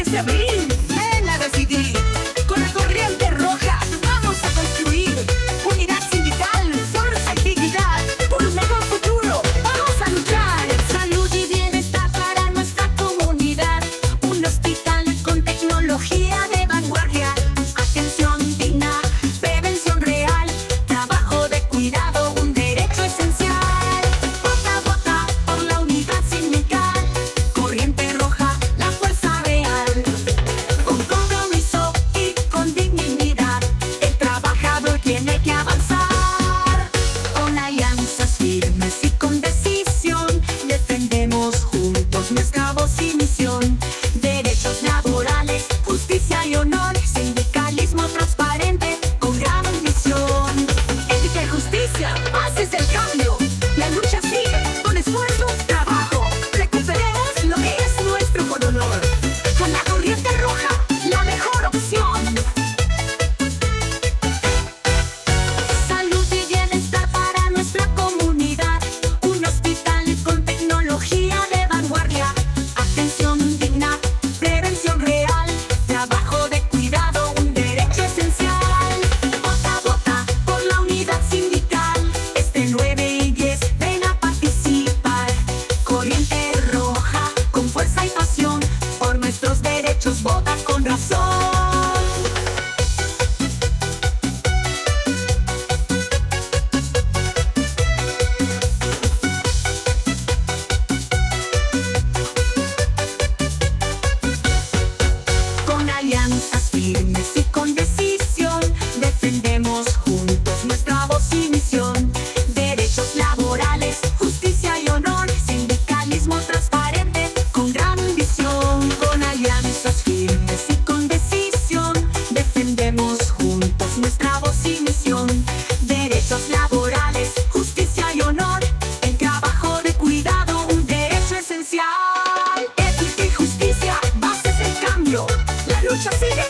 de abril. Ven a decidir. Con la corriente roja vamos a construir unidad sindical, fuerza y dignidad. Por un mejor futuro vamos a luchar. Salud y bienestar para nuestra comunidad. Un hospital con tecnología de vanguardia. Atención digna, prevención real. Trabajo de cuidado, un derecho esencial. Vota, vota por la unidad sindical. Corriente roja, la fuerza real. Con compromiso y con dignidad, el trabajador tiene que avanzar. Con alianzas firmes y con decisión, defendemos juntos nuestra voz y misión. Derechos laborales, justicia y honor, sindicalismo transparente con gran ambición. Ética y justicia, haces el cambio. La lucha sigue con esfuerzo, trabajo. Recuperemos lo que es nuestro con honor. Con la corriente roja, la mejor opción. Salud y bienestar para nuestra comunidad. Un hospital con tecnología de vanguardia. Atención digna, prevención real. Trabajo de cuidado, un derecho esencial. Vota, vota por la unidad sindical. Este 9 y 10, ven a participar. Corriente roja, con fuerza y pasión. Por nuestros derechos, vota con razón. Con alianzas firmes y con decisión, defendemos juntos nuestra voz y misión. Derechos laborales, justicia y honor, sindicalismo transparente con gran visión. Con alianzas firmes y con decisión, defendemos juntos nuestra voz y misión. Derechos laborales, justicia y honor, el trabajo de cuidado, un derecho esencial. Ética y justicia, bases del cambio. La lucha sigue